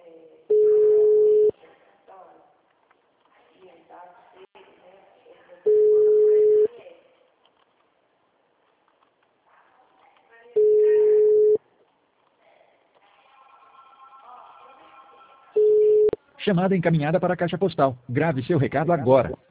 Chamada encaminhada para a caixa postal. Grave seu recado agora.